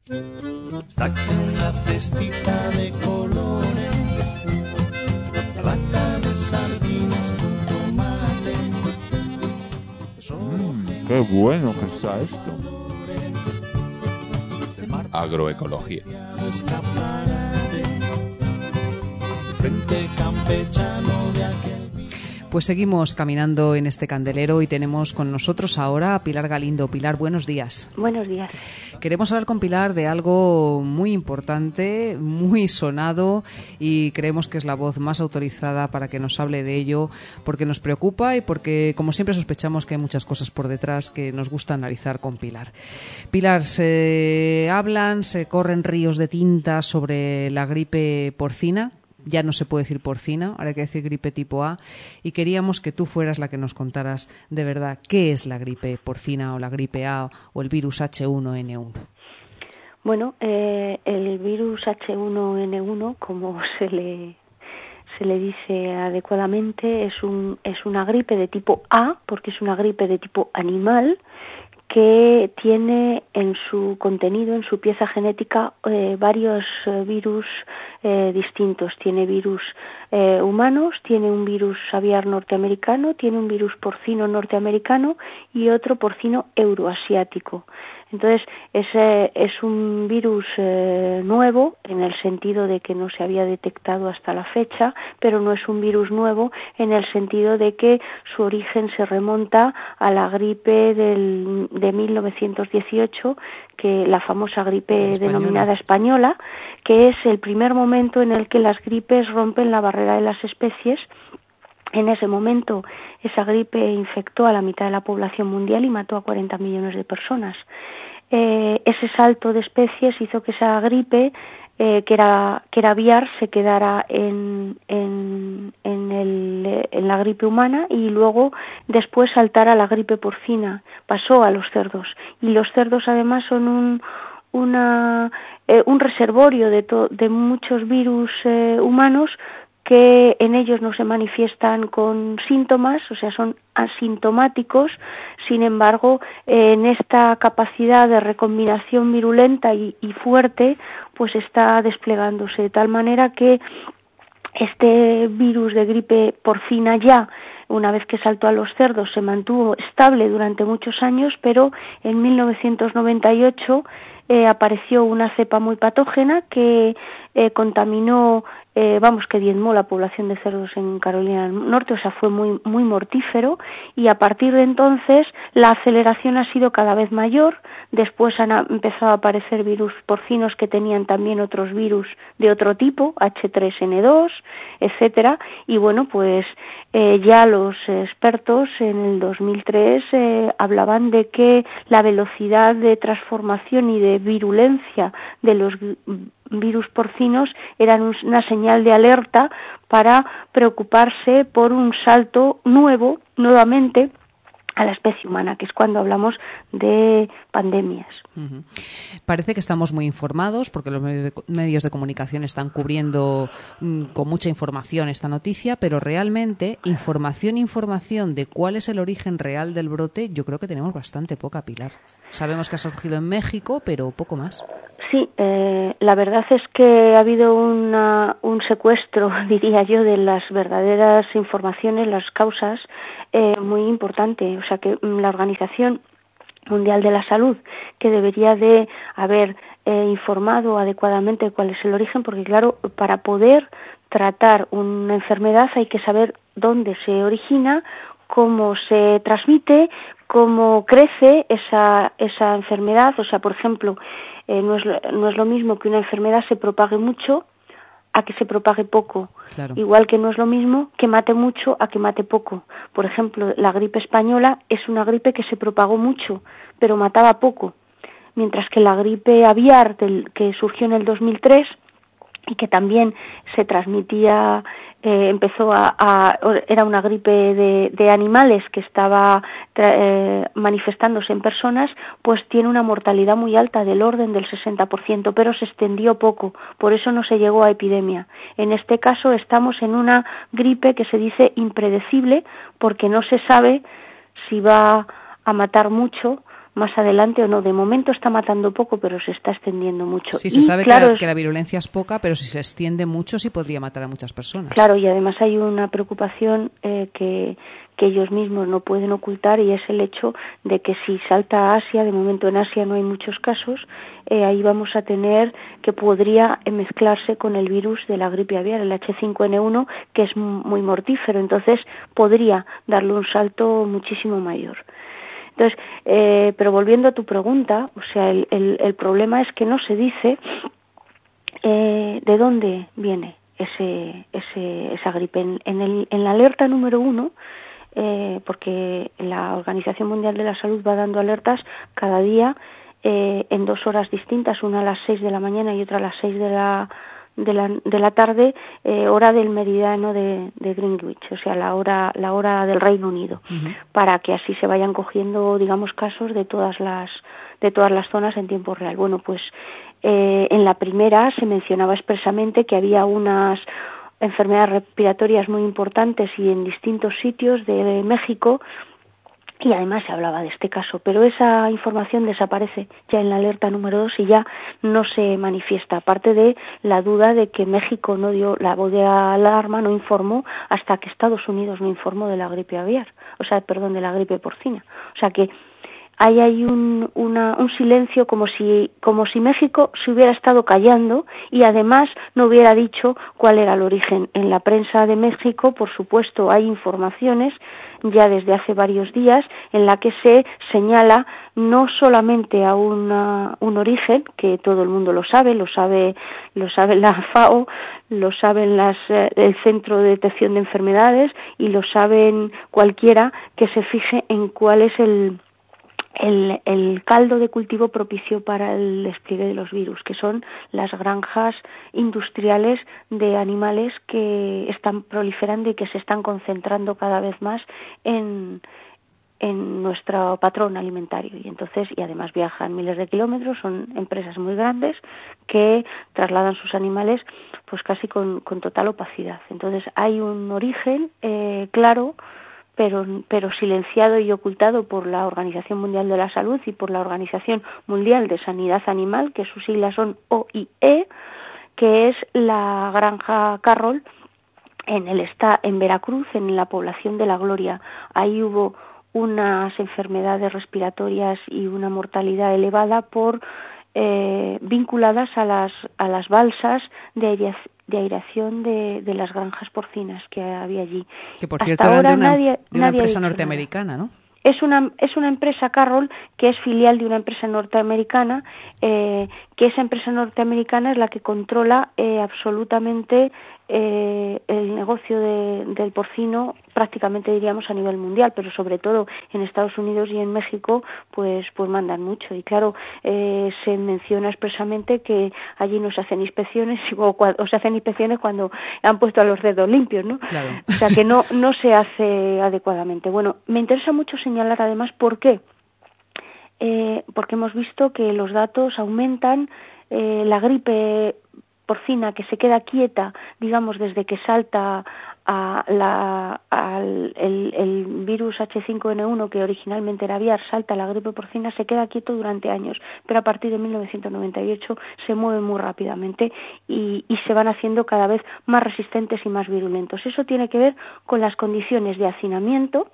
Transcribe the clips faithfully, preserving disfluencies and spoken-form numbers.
Está en la cestita de colores, la lata de sardinas con tomate. Mm, qué bueno que está esto. Agroecología. Frente campechano de aquel. Pues seguimos caminando en este candelero y tenemos con nosotros ahora a Pilar Galindo. Pilar, buenos días. Buenos días. Queremos hablar con Pilar de algo muy importante, muy sonado, y creemos que es la voz más autorizada para que nos hable de ello, porque nos preocupa y porque, como siempre, sospechamos que hay muchas cosas por detrás que nos gusta analizar con Pilar. Pilar, se hablan, se corren ríos de tinta sobre la gripe porcina. Ya no se puede decir porcina, ahora hay que decir gripe tipo A, y queríamos que tú fueras la que nos contaras de verdad qué es la gripe porcina o la gripe A o el virus hache uno ene uno. Bueno, eh, el virus hache uno ene uno, como se le se le dice adecuadamente, es un es una gripe de tipo A, porque es una gripe de tipo animal, que tiene en su contenido, en su pieza genética, eh, varios eh, virus eh, distintos. Tiene virus eh, humanos, tiene un virus aviar norteamericano, tiene un virus porcino norteamericano y otro porcino euroasiático. Entonces, ese es un virus eh, nuevo, en el sentido de que no se había detectado hasta la fecha, pero no es un virus nuevo en el sentido de que su origen se remonta a la gripe del, de mil novecientos dieciocho, que la famosa gripe española. Denominada española, que es el primer momento en el que las gripes rompen la barrera de las especies. En ese momento, esa gripe infectó a la mitad de la población mundial y mató a cuarenta millones de personas. Eh, ese salto de especies hizo que esa gripe, eh, que era que era aviar, se quedara en en en, el, en la gripe humana y luego después saltara a la gripe porcina. Pasó a los cerdos y los cerdos además son un una eh, un reservorio de to, de muchos virus eh, humanos, que en ellos no se manifiestan con síntomas, o sea, son asintomáticos. Sin embargo, eh, en esta capacidad de recombinación virulenta y, y fuerte, pues está desplegándose de tal manera que este virus de gripe porcina ya, una vez que saltó a los cerdos, se mantuvo estable durante muchos años, pero en mil novecientos noventa y ocho eh, apareció una cepa muy patógena que eh, contaminó, eh, vamos, que diezmó la población de cerdos en Carolina del Norte, o sea, fue muy muy mortífero, y a partir de entonces la aceleración ha sido cada vez mayor. Después han empezado a aparecer virus porcinos que tenían también otros virus de otro tipo, hache tres ene dos, etcétera, y bueno, pues eh, ya los expertos en el dos mil tres eh, hablaban de que la velocidad de transformación y de virulencia de los virus porcinos eran una señal de alerta para preocuparse por un salto nuevo, nuevamente, a la especie humana, que es cuando hablamos de pandemias. Uh-huh. Parece que estamos muy informados porque los medios de, medios de comunicación están cubriendo mm, con mucha información esta noticia, pero realmente información, información de cuál es el origen real del brote, yo creo que tenemos bastante poca, Pilar. Sabemos que ha surgido en México, pero poco más. Sí, eh, la verdad es que ha habido una, un secuestro, diría yo, de las verdaderas informaciones, las causas, eh, muy importante. O sea que la Organización Mundial de la Salud, que debería de haber eh, informado adecuadamente cuál es el origen, porque claro, para poder tratar una enfermedad hay que saber dónde se origina, cómo se transmite, cómo crece esa esa enfermedad. O sea, por ejemplo, eh, no es no es lo mismo que una enfermedad se propague mucho a que se propague poco. Claro. Igual que no es lo mismo que mate mucho a que mate poco. Por ejemplo, la gripe española es una gripe que se propagó mucho, pero mataba poco, mientras que la gripe aviar del, que surgió en el dos mil tres y que también se transmitía, eh, empezó a, a era una gripe de, de animales que estaba eh, manifestándose en personas, pues tiene una mortalidad muy alta, del orden del sesenta por ciento, pero se extendió poco, por eso no se llegó a epidemia. En este caso estamos en una gripe que se dice impredecible, porque no se sabe si va a matar mucho, más adelante o no. De momento está matando poco, pero se está extendiendo mucho. Sí, se y, sabe claro, que, la, que la virulencia es poca, pero si se extiende mucho sí podría matar a muchas personas. Claro, y además hay una preocupación eh, que, que ellos mismos no pueden ocultar, y es el hecho de que si salta a Asia, de momento en Asia no hay muchos casos, eh, ahí vamos a tener que podría mezclarse con el virus de la gripe aviar, el hache cinco ene uno, que es muy mortífero, entonces podría darle un salto muchísimo mayor. Entonces, eh, pero volviendo a tu pregunta, o sea, el, el, el problema es que no se dice eh, de dónde viene ese, ese, esa gripe. En, en, el, en la alerta número uno, eh, porque la Organización Mundial de la Salud va dando alertas cada día eh, en dos horas distintas, una a las seis de la mañana y otra a las seis de la de la, de la tarde, eh, hora del meridiano de, de Greenwich, o sea, la hora la hora del Reino Unido, uh-huh. para que así se vayan cogiendo, digamos, casos de todas las de todas las zonas en tiempo real. Bueno, pues eh, en la primera se mencionaba expresamente que había unas enfermedades respiratorias muy importantes y en distintos sitios de México, y además se hablaba de este caso, pero esa información desaparece ya en la alerta número dos y ya no se manifiesta, aparte de la duda de que México no dio la voz de alarma, no informó hasta que Estados Unidos no informó de la gripe aviar, o sea, perdón, de la gripe porcina. O sea que hay ahí un, una, un silencio como si, como si México se hubiera estado callando y además no hubiera dicho cuál era el origen. En la prensa de México, por supuesto, hay informaciones ya desde hace varios días en la que se señala no solamente a una, un origen, que todo el mundo lo sabe, lo sabe, lo sabe la FAO, lo saben las, eh, el Centro de Detección de Enfermedades y lo saben cualquiera que se fije en cuál es el El, el caldo de cultivo propicio para el despliegue de los virus, que son las granjas industriales de animales que están proliferando y que se están concentrando cada vez más en, en nuestro patrón alimentario. Y entonces, y además viajan miles de kilómetros, son empresas muy grandes que trasladan sus animales pues casi con, con total opacidad. Entonces hay un origen eh, claro, pero pero silenciado y ocultado por la Organización Mundial de la Salud y por la Organización Mundial de Sanidad Animal, que sus siglas son O I E, que es la granja Carroll en el está en Veracruz, en la población de La Gloria. Ahí hubo unas enfermedades respiratorias y una mortalidad elevada por eh, vinculadas a las a las balsas de aireación de aireación de, de las granjas porcinas que había allí. Que por Hasta cierto eran ahora de una, nadie, de una nadie empresa norteamericana, ¿no? Es una es una empresa Carroll que es filial de una empresa norteamericana, eh, que esa empresa norteamericana es la que controla eh, absolutamente eh, el negocio de, del porcino, prácticamente diríamos a nivel mundial, pero sobre todo en Estados Unidos y en México pues pues mandan mucho. Y claro, eh, se menciona expresamente que allí no se hacen inspecciones o, o se hacen inspecciones cuando han puesto a los dedos limpios, ¿no? Claro. O sea que no no se hace adecuadamente. Bueno, me interesa mucho señalar además por qué. Eh, porque hemos visto que los datos aumentan, eh, la gripe porcina que se queda quieta, digamos, desde que salta a la, al el, el virus hache cinco ene uno, que originalmente era aviar, salta a la gripe porcina, se queda quieto durante años, pero a partir de mil novecientos noventa y ocho se mueve muy rápidamente y, y se van haciendo cada vez más resistentes y más virulentos. Eso tiene que ver con las condiciones de hacinamiento,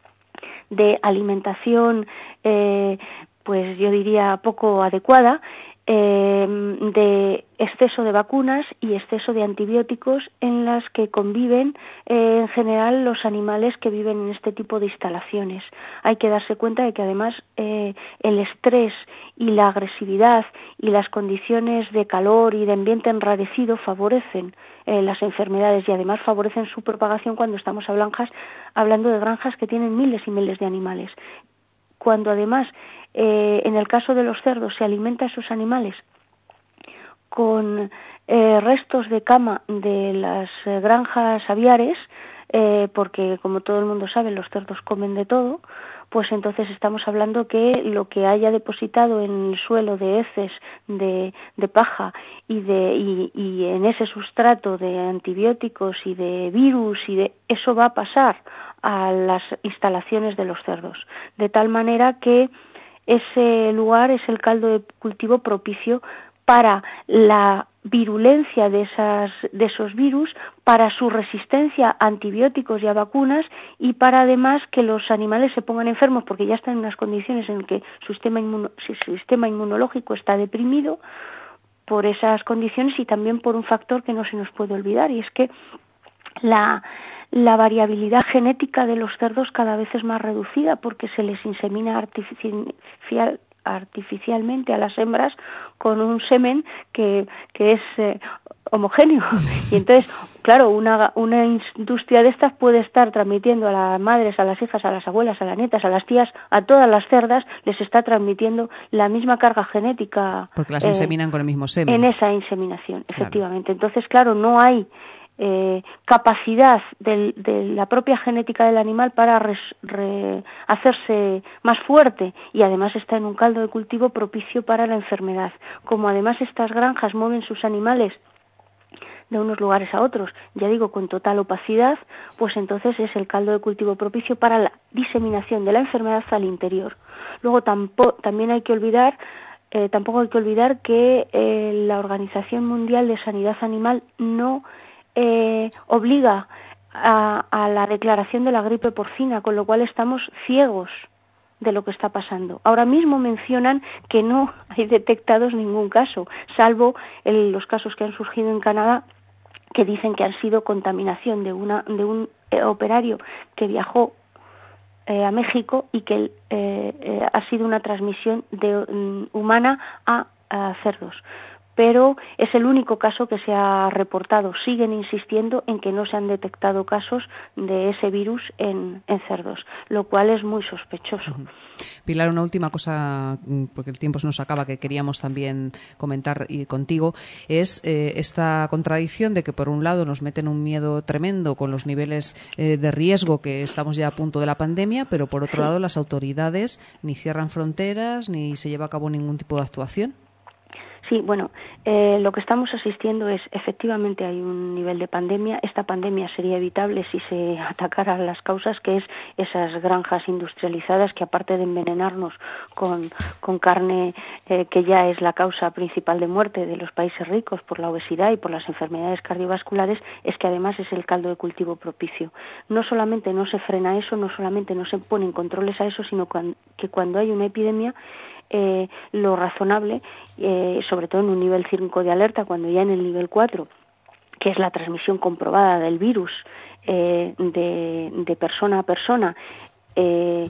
de alimentación, eh, pues yo diría poco adecuada, eh, de exceso de vacunas y exceso de antibióticos en las que conviven eh, en general los animales que viven en este tipo de instalaciones. Hay que darse cuenta de que además eh, el estrés y la agresividad y las condiciones de calor y de ambiente enrarecido favorecen eh, las enfermedades y además favorecen su propagación cuando estamos a granjas, hablando de granjas que tienen miles y miles de animales. Cuando además eh, en el caso de los cerdos se alimenta a esos animales con eh, restos de cama de las eh, granjas aviares, eh, porque como todo el mundo sabe los cerdos comen de todo, pues entonces estamos hablando que lo que haya depositado en el suelo de heces, de, de paja y, de, y, y en ese sustrato de antibióticos y de virus, y de eso va a pasar a las instalaciones de los cerdos, de tal manera que ese lugar es el caldo de cultivo propicio para la virulencia de esas de esos virus, para su resistencia a antibióticos y a vacunas, y para además que los animales se pongan enfermos porque ya están en unas condiciones en que su sistema, inmuno, su sistema inmunológico está deprimido por esas condiciones, y también por un factor que no se nos puede olvidar, y es que la la variabilidad genética de los cerdos cada vez es más reducida porque se les insemina artificial artificialmente a las hembras con un semen que, que es eh, homogéneo. Y entonces, claro, una, una industria de estas puede estar transmitiendo a las madres, a las hijas, a las abuelas, a las nietas, a las tías, a todas las cerdas, les está transmitiendo la misma carga genética. Porque las eh, inseminan con el mismo semen. En esa inseminación, Claro. efectivamente. Entonces, claro, no hay Eh, capacidad del, de la propia genética del animal para res, re, hacerse más fuerte, y además está en un caldo de cultivo propicio para la enfermedad. Como además estas granjas mueven sus animales de unos lugares a otros, ya digo, con total opacidad, pues entonces es el caldo de cultivo propicio para la diseminación de la enfermedad al interior. Luego tampoco, también hay que olvidar eh, tampoco hay que olvidar que eh, la Organización Mundial de Sanidad Animal no Eh, obliga a, a la declaración de la gripe porcina, con lo cual estamos ciegos de lo que está pasando. Ahora mismo mencionan que no hay detectados ningún caso, salvo el, los casos que han surgido en Canadá, que dicen que han sido contaminación de una de un eh, operario que viajó eh, a México, y que eh, eh, ha sido una transmisión de, um, humana a, a cerdos. Pero es el único caso que se ha reportado. Siguen insistiendo en que no se han detectado casos de ese virus en, en cerdos, lo cual es muy sospechoso. Uh-huh. Pilar, una última cosa, porque el tiempo se nos acaba, que queríamos también comentar y contigo, es eh, esta contradicción de que por un lado nos meten un miedo tremendo con los niveles eh, de riesgo, que estamos ya a punto de la pandemia, pero por otro Sí. lado las autoridades ni cierran fronteras ni se lleva a cabo ningún tipo de actuación. Sí, bueno, eh, lo que estamos asistiendo es, efectivamente hay un nivel de pandemia. Esta pandemia sería evitable si se atacaran las causas, que es esas granjas industrializadas que, aparte de envenenarnos con, con carne eh, que ya es la causa principal de muerte de los países ricos por la obesidad y por las enfermedades cardiovasculares, es que además es el caldo de cultivo propicio. No solamente no se frena eso, no solamente no se ponen controles a eso, sino que cuando hay una epidemia, Eh, lo razonable, eh, sobre todo en un nivel cinco de alerta, cuando ya en el nivel cuatro, que es la transmisión comprobada del virus eh, de, de persona a persona, eh,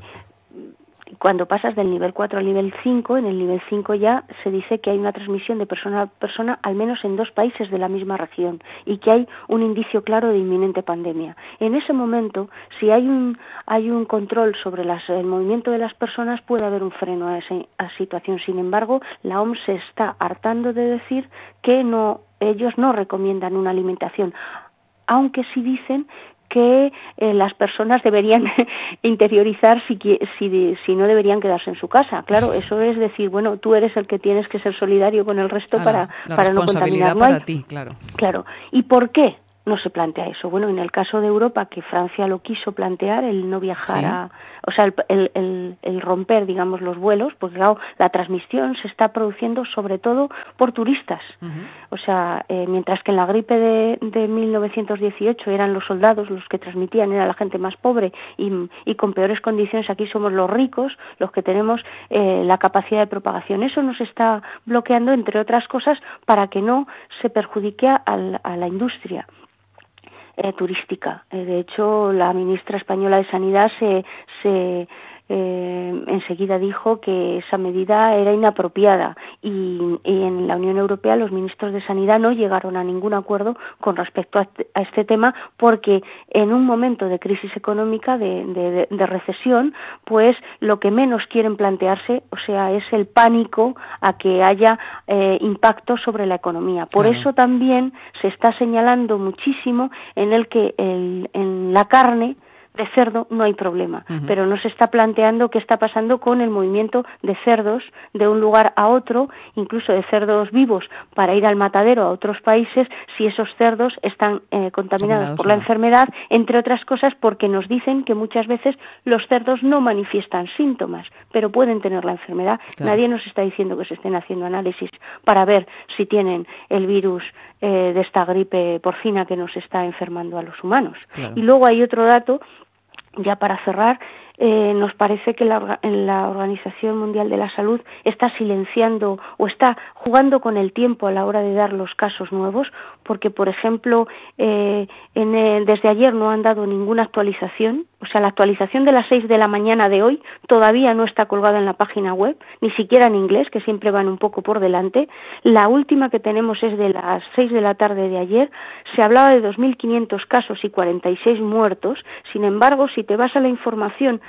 cuando pasas del nivel cuatro al nivel cinco, en el nivel cinco ya se dice que hay una transmisión de persona a persona al menos en dos países de la misma región, y que hay un indicio claro de inminente pandemia. En ese momento, si hay un hay un control sobre las, el movimiento de las personas, puede haber un freno a esa a situación. Sin embargo, la O M S se está hartando de decir que no, ellos no recomiendan una alimentación, aunque sí dicen que eh, las personas deberían interiorizar si, si, si no deberían quedarse en su casa. Claro, eso es decir, bueno, tú eres el que tienes que ser solidario con el resto. A para, la, la para no contaminar. responsabilidad para ti, claro. Claro. ¿Y por qué no se plantea eso? Bueno, en el caso de Europa, que Francia lo quiso plantear, el no viajar, sí. a, o sea, el, el, el, el romper, digamos, los vuelos, porque claro, la transmisión se está produciendo sobre todo por turistas. Uh-huh. O sea, eh, mientras que en la gripe de, de mil novecientos dieciocho eran los soldados los que transmitían, era la gente más pobre y, y con peores condiciones, aquí somos los ricos los que tenemos eh, la capacidad de propagación. Eso nos está bloqueando, entre otras cosas, para que no se perjudique a, a la industria Eh, turística. Eh, de hecho, la ministra española de Sanidad se, se eh, enseguida dijo que esa medida era inapropiada, y, y en la Unión Europea los ministros de Sanidad no llegaron a ningún acuerdo con respecto a, a este tema, porque en un momento de crisis económica, de, de, de recesión, pues lo que menos quieren plantearse, o sea, es el pánico a que haya eh, impacto sobre la economía. Por claro. Eso también se está señalando muchísimo en el que el, en la carne de cerdo no hay problema, uh-huh. pero no se está planteando qué está pasando con el movimiento de cerdos de un lugar a otro, incluso de cerdos vivos, para ir al matadero a otros países, si esos cerdos están eh, contaminados por la no. enfermedad, entre otras cosas porque nos dicen que muchas veces los cerdos no manifiestan síntomas, pero pueden tener la enfermedad. Claro. Nadie nos está diciendo que se estén haciendo análisis para ver si tienen el virus eh, de esta gripe porcina que nos está enfermando a los humanos. Claro. Y luego hay otro dato, ya para cerrar, eh, nos parece que la, la Organización Mundial de la Salud está silenciando o está jugando con el tiempo a la hora de dar los casos nuevos, porque, por ejemplo, eh, en el, desde ayer no han dado ninguna actualización, o sea, la actualización de las seis de la mañana de hoy todavía no está colgada en la página web, ni siquiera en inglés, que siempre van un poco por delante. La última que tenemos es de las seis de la tarde de ayer. Se hablaba de dos mil quinientos casos y cuarenta y seis muertos. Sin embargo, si te vas a la información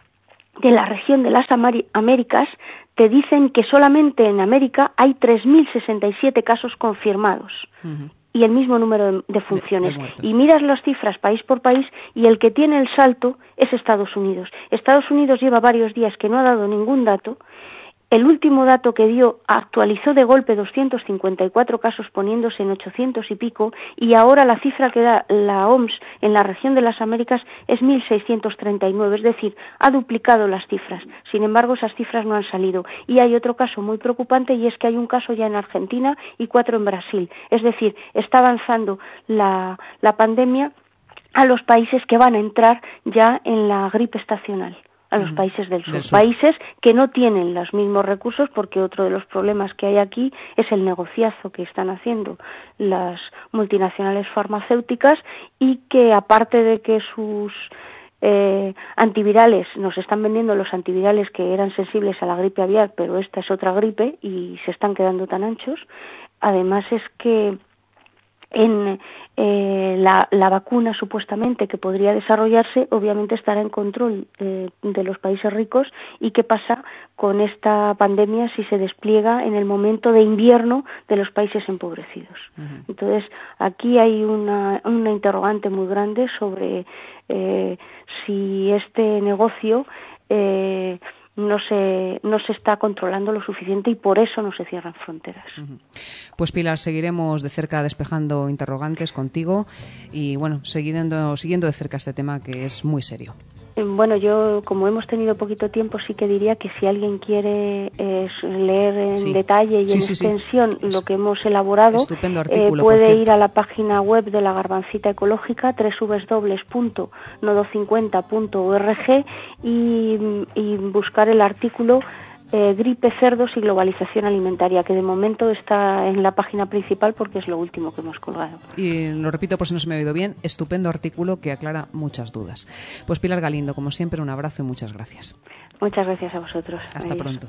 de la región de las Américas, te dicen que solamente en América hay tres mil sesenta y siete casos confirmados. Uh-huh. Y el mismo número de, de funciones. De, de y miras las cifras país por país y el que tiene el salto es Estados Unidos. Estados Unidos lleva varios días que no ha dado ningún dato. El último dato que dio actualizó de golpe doscientos cincuenta y cuatro casos poniéndose en ochocientos y pico, y ahora la cifra que da la O M S en la región de las Américas es mil seiscientos treinta y nueve, es decir, ha duplicado las cifras. Sin embargo, esas cifras no han salido. Y hay otro caso muy preocupante, y es que hay un caso ya en Argentina y cuatro en Brasil. Es decir, está avanzando la, la pandemia a los países que van a entrar ya en la gripe estacional. A los países del sur. del sur, países que no tienen los mismos recursos, porque otro de los problemas que hay aquí es el negociazo que están haciendo las multinacionales farmacéuticas, y que aparte de que sus eh, antivirales, nos están vendiendo los antivirales que eran sensibles a la gripe aviar, pero esta es otra gripe y se están quedando tan anchos. Además es que en eh, la, la vacuna supuestamente que podría desarrollarse obviamente estará en control eh, de los países ricos. ¿Y qué pasa con esta pandemia si se despliega en el momento de invierno de los países empobrecidos? Uh-huh. Entonces aquí hay una, una interrogante muy grande sobre eh, si este negocio eh, no se no se está controlando lo suficiente, y por eso no se cierran fronteras. Uh-huh. Pues Pilar, seguiremos de cerca despejando interrogantes contigo y bueno, siguiendo, siguiendo de cerca este tema que es muy serio. Bueno, yo, como hemos tenido poquito tiempo, sí que diría que si alguien quiere eh, leer en sí. detalle y sí, en sí, extensión sí. lo que hemos elaborado, artículo, eh, puede ir a la página web de la Garbancita Ecológica, doble u doble u doble u punto nodo cincuenta punto org, y, y buscar el artículo Eh, gripe, cerdos y globalización alimentaria, que de momento está en la página principal porque es lo último que hemos colgado. Y lo repito por si no se me ha oído bien, estupendo artículo que aclara muchas dudas. Pues Pilar Galindo, como siempre, un abrazo y muchas gracias. Muchas gracias a vosotros. Hasta Adiós. pronto.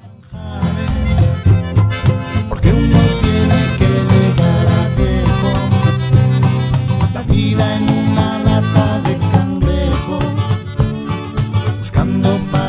Porque uno tiene que llegar a viejo, la vida en una lata de cangrejo, buscando